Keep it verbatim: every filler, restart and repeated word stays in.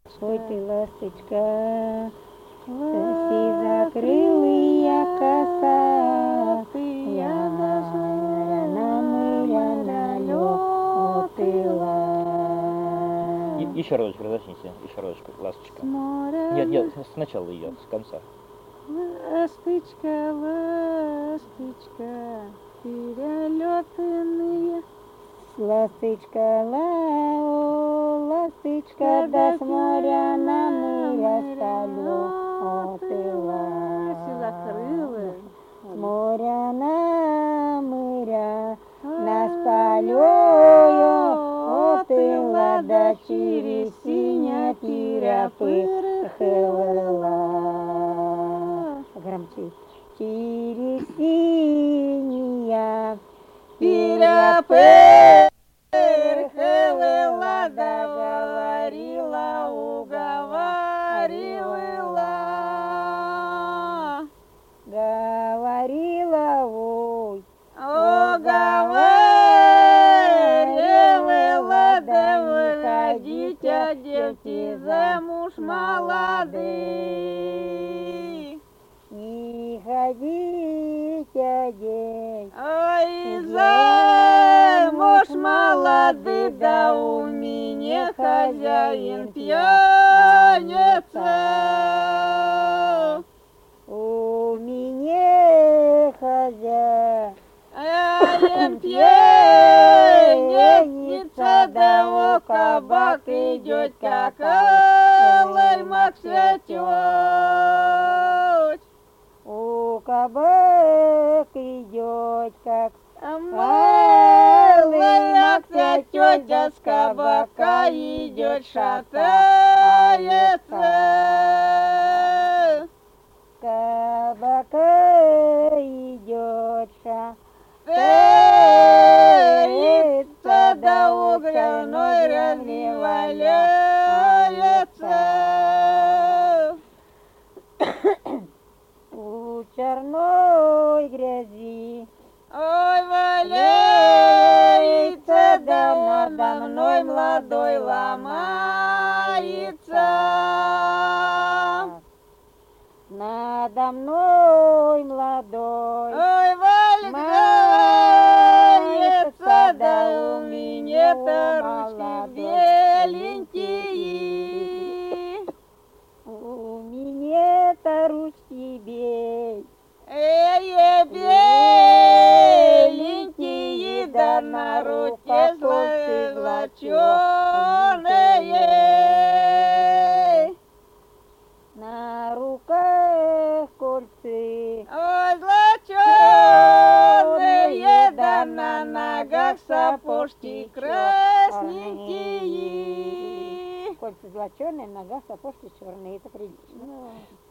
Ой, ты, ласточка, сизокрылая коса, Ряна, ряна, лётыла. Еще разочек разочните, еще разочек, ласточка. Нет, нет, сначала ее, с конца. Ласточка, ласточка, перелетные. Ласточка, лао, ласточка, да с моря на моря столетыла. С моря на моря нас полетыла, да через синя перепырхала. Громче. Через синяя перепырхала, да говорила, уговорила. Говорила, ой, уговорила, да выходите, девки, замуж молодые. Не ходите, день, ой, замуж молодый, да у меня хозяин пьяница. У меня хозяин пьяница, да у кабак идет, как лаймак цветет. У кабак идет, как лаймак цветет, да с кабака идет, шатается. Кабака идет, шатается, да угряной разливается. У черной грязи, ой, валяется, да надо мной молодой ломается. Надо мной молодой, ой, валяется, да у меня-то ручки беленькие. У меня-то ручки беленькие. Эй, беленькие, да на руке золоченые. На руках кольцы, ой, золоченые, да на ногах сапожки красненькие. Кольца золоченые, на ногах сапожки черные, это прилично.